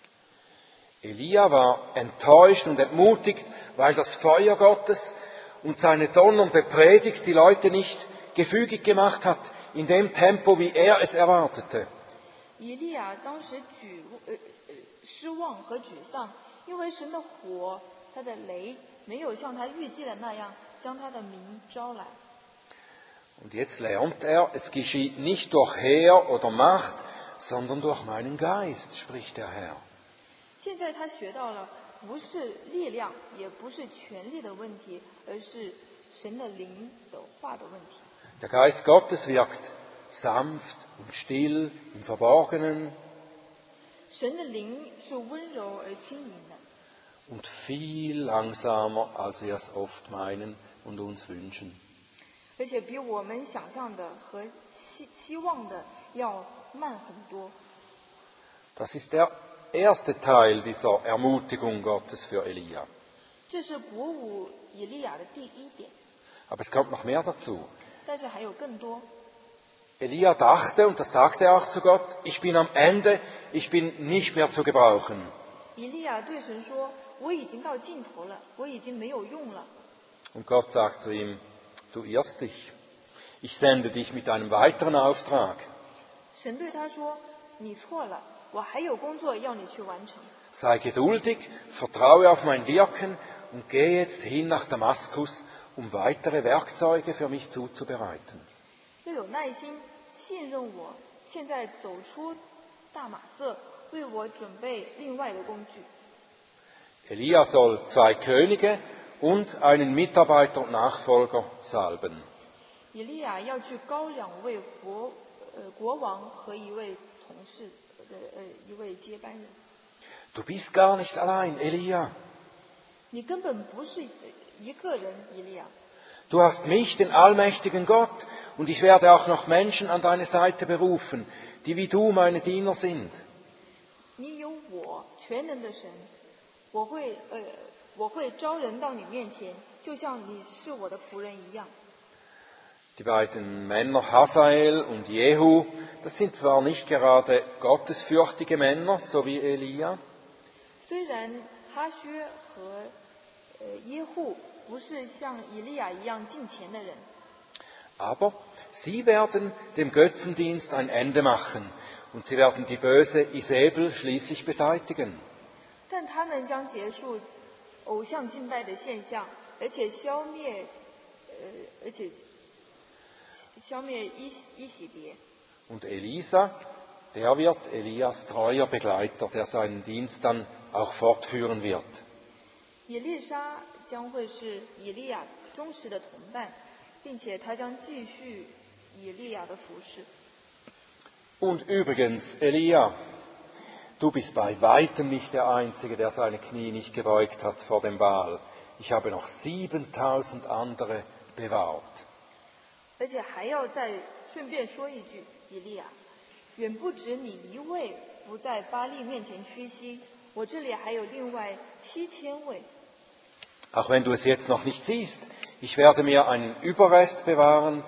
Elia war enttäuscht und entmutigt, weil das Feuer Gottes und seine donnernde Predigt die Leute nicht gefügig gemacht hat, in dem Tempo, wie er es erwartete. 以利亚当时失望和沮丧，因为神的火，他的雷没有像他预计的那样将他的民招来。 Und jetzt lernt er, es geschieht nicht durch Heer oder Macht, sondern durch meinen Geist, spricht der Herr. 现在他学到了，不是力量，也不是权力的问题，而是神的灵的话的问题。 Der Geist Gottes wirkt sanft und still im Verborgenen 神的灵是温柔而轻盈的， und viel langsamer, als wir es oft meinen und uns wünschen. 而且比我们想象的和希望的要慢很多。 Das ist der erste Teil dieser Ermutigung Gottes für Elia. 这是鼓舞以利亚的第一点， Aber es kommt noch mehr dazu. 但是还有更多。 Elia dachte, und das sagte er auch zu Gott, ich bin am Ende, ich bin nicht mehr zu gebrauchen. 以利亚对神说：“我已经到尽头了，我已经没有用了。” Und Gott sagt zu ihm, du irrst dich. Ich sende dich mit einem weiteren Auftrag. 神对他说：“你错了，我还有工作要你去完成。 Sei geduldig, vertraue auf mein Wirken und geh jetzt hin nach Damaskus, um weitere Werkzeuge für mich zuzubereiten. 要有耐心，信任我。现在走出大马色，为我准备另外的工具。” Elia soll 2 Könige und einen Mitarbeiter und Nachfolger salben. 以利亚要去高2位国王和一位同事一位接班人。 Du bist gar nicht allein, Elia. 你根本不是一个人，以利亚。 Du hast mich, den allmächtigen Gott, und ich werde auch noch Menschen an deine Seite berufen, die wie du meine Diener sind. 你有我全能的神，我会招人到你面前，就像你是我的仆人一样。 Die beiden Männer Hazael und Jehu, das sind zwar nicht gerade gottesfürchtige Männer, so wie Elia, 虽然哈薛和耶户不是像以利亚一样敬虔的人， aber sie werden dem Götzendienst ein Ende machen und sie werden die böse Isabel schließlich beseitigen. 但他们将结束偶像敬拜的现象，而且消灭伊洗别。 Und Elisa, der wird Elias treuer Begleiter, der seinen Dienst dann auch fortführen wird. 以利沙将会是以利亚忠实的同伴，并且他将继续以利亚的服侍。 Und übrigens, Elia, du bist bei weitem nicht der Einzige, der seine Knie nicht gebeugt hat vor dem Baal. Ich habe noch 7000 andere bewahrt. 而且还要再顺便说一句，以利亚，远不止你一位不在巴力面前屈膝，我这里还有另外7000位。 Auch wenn du es jetzt noch nicht siehst, ich werde mir einen Überrest bewahren,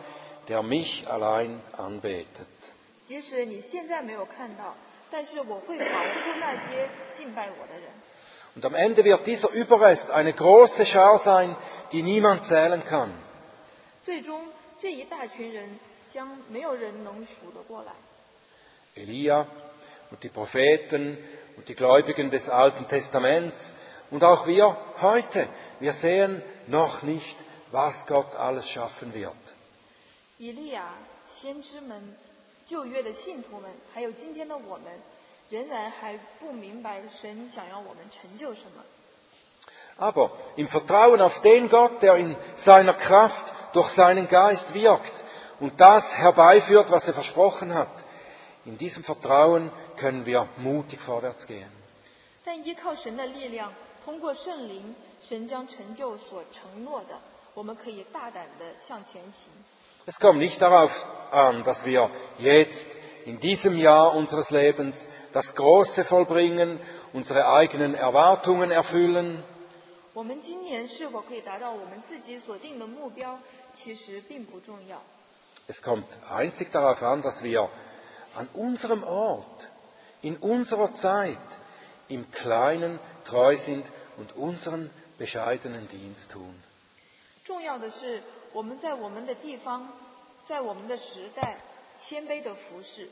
der mich allein anbetet. 即使你现在没有看到，但是我会保护那些敬拜我的人。 Und am Ende wird dieser Überrest eine große Schar sein, die niemand zählen kann. 最终，这一大群人将没有人能数得过来。 Elia und die Propheten und die Gläubigen des Alten Testaments und auch wir heute, wir sehen noch nicht, was Gott alles schaffen wird. 以利亚、先知们、旧约的信徒们，还有今天的我们，仍然还不明白神想要我们成就什么。 Aber im Vertrauen auf den Gott, der in seiner Kraft durch seinen Geist wirkt und das herbeiführt, was er versprochen hat, in diesem Vertrauen können wir mutig vorwärts gehen. 但依靠神的力量，通过圣灵，神将成就所承诺的，我们可以大胆地向前行。 Es kommt nicht darauf an, dass wir jetzt in diesem Jahr unseres Lebens das Große vollbringen, unsere eigenen Erwartungen erfüllen. 我们今年是否可以达到我们自己所定的目标，其实并不重要。 Es kommt einzig darauf an, dass wir an unserem Ort, in unserer Zeit, im Kleinen treu sind und unseren bescheidenen Dienst tun. 重要的是，我们在我们的地方，在我们的时代，谦卑的服侍。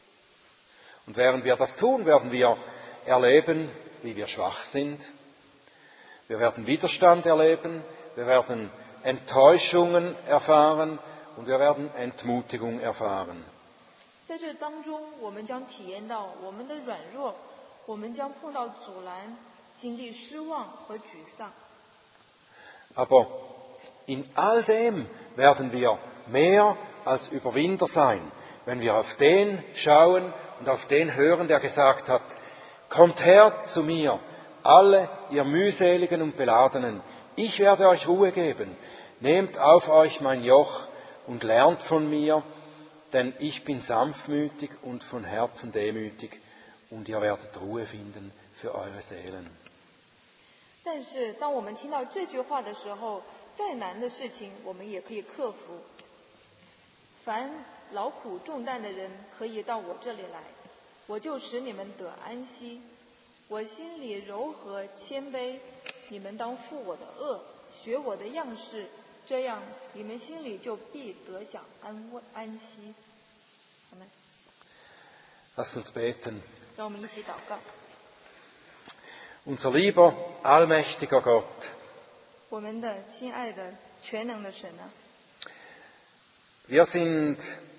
Und während wir das tun, werden wir erleben, wie wir schwach sind. Wir werden Widerstand erleben, wir werden Enttäuschungen erfahren und wir werden Entmutigung erfahren. 在这当中，我们将体验到我们的软弱，我们将碰到阻拦，经历失望和沮丧。 Aber in all dem werden wir mehr als Überwinder sein, wenn wir auf den schauen und auf den hören, der gesagt hat, kommt her zu mir, alle ihr mühseligen und beladenen, ich werde euch Ruhe geben, nehmt auf euch mein Joch und lernt von mir, denn ich bin sanftmütig und von Herzen demütig und ihr werdet Ruhe finden für eure Seelen. 但是，当我们听到这句话的时候，再难的事情我们也可以克服。凡劳苦重担的人，可以到我这里来，我就使你们得安息。我心里柔和谦卑，你们当负我的恶，学我的样式，这样你们心里就必得享安息。阿们。 Lasst uns beten. 让我们一起祷告。 Unser lieber, allmächtiger Gott, 我们的亲爱的全能的神啊， wir sind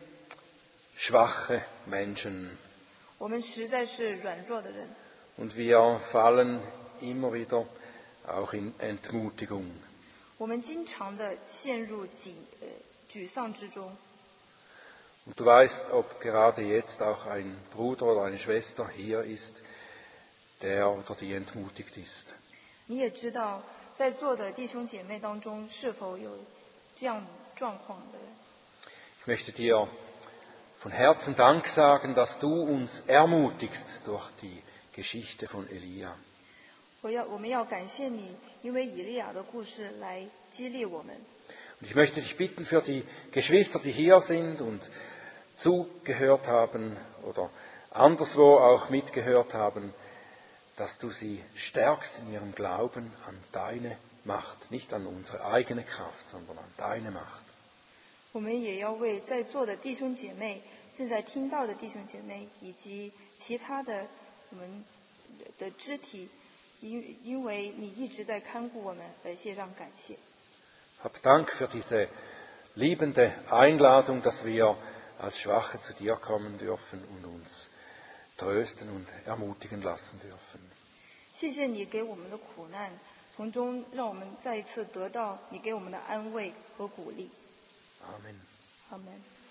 schwache Menschen 我们实在是软弱的人， und wir fallen immer wieder auch in Entmutigung. 我们经常的陷入沮丧之中。 Und du weißt, ob gerade jetzt auch ein Bruder oder eine Schwester hier ist, der oder die entmutigt ist. 你也知道，在座的弟兄姐妹当中，是否有这样状况的人？ Ich möchte dir von Herzen Dank sagen, dass du uns ermutigst durch die Geschichte von Elia. 我们要感谢你，因为以利亚的故事来激励我们。 Und ich möchte dich bitten für die Geschwister, die hier sind und zugehört haben oder anderswo auch mitgehört haben, dass du sie stärkst in ihrem Glauben an deine Macht, nicht an unsere eigene Kraft, sondern an deine Macht. 我们也要为在座的弟兄姐妹、正在听到的弟兄姐妹以及其他的我们的肢体，因为你一直在看顾我们而献上感谢。 Hab Dank für diese liebende Einladung, dass wir als Schwache zu dir kommen dürfen und uns trösten und ermutigen lassen dürfen. 谢谢你给我们的苦难，从中让我们再一次得到你给我们的安慰和鼓励。 Amen. Amen。